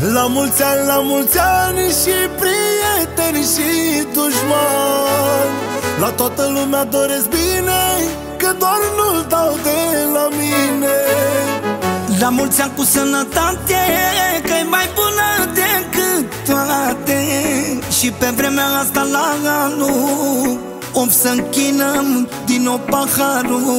La mulți ani și prieteni și dușmani, la toată lumea doresc bine, că doar nu-l dau de la mine. La mulți ani cu sănătate, că-i mai bună decât toate. Și pe vremea asta la anul om să închinăm din nou paharul.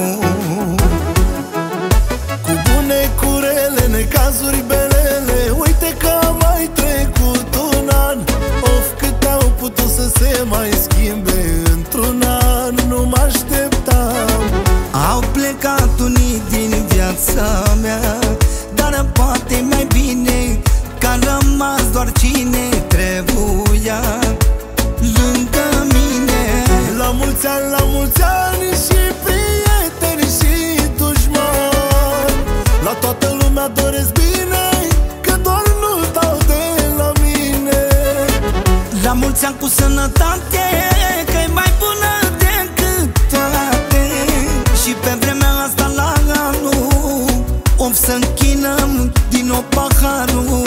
Cu bune, cu rele, necazuri, belele, uite că a mai trecut un an. Of, câte au putut să se mai schimbe într-un an, nu mă așteptam. Au plecat unii din viața mea, dar poate mai bine că a rămas doar cine trebuia lângă mine. La mulți ani și prieteni și dușmani, la toată lumea doresc bine, că doar nu-l dau de la mine. La mulți ani cu sănătate, că-i mai bună decât toate. Și pe vremea asta la anul om să închinăm din nou paharul.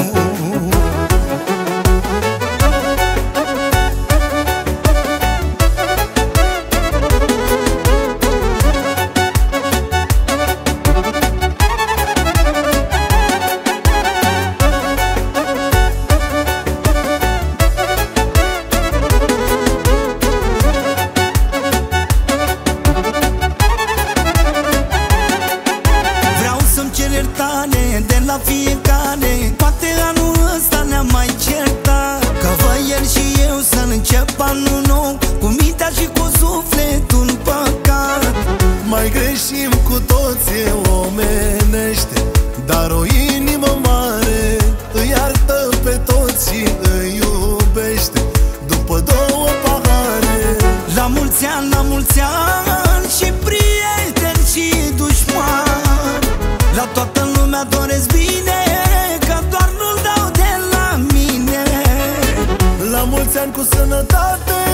De la fiecare, poate anul ăsta ne-am mai certat, că vă ieri și eu să încep anul nou cu mintea și cu sufletul în păcat. Mai greșim cu toți, e omenește, dar o inimă mare îi iartă pe toți și îi iubește după două pahare. La mulți ani și prieteni și dușmani, la toată lumea doresc bine, că doar nu-l dau de la mine. La mulți ani cu sănătate,